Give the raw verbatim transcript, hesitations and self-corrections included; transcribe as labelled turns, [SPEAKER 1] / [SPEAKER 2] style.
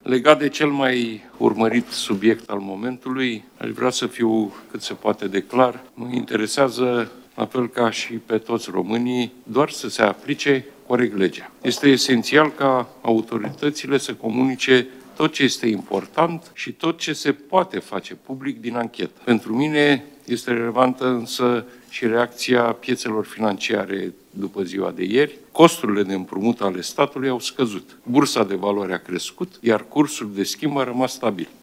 [SPEAKER 1] Legat de cel mai urmărit subiect al momentului, aș vrea să fiu cât se poate de clar. Mă interesează, la fel ca și pe toți românii, doar să se aplice corect legea. Este esențial ca autoritățile să comunice tot ce este important și tot ce se poate face public din anchetă. Pentru mine este relevantă însă și reacția piețelor financiare după ziua de ieri. Costurile de împrumut ale statului au scăzut. Bursa de valoare a crescut, iar cursul de schimb a rămas stabil.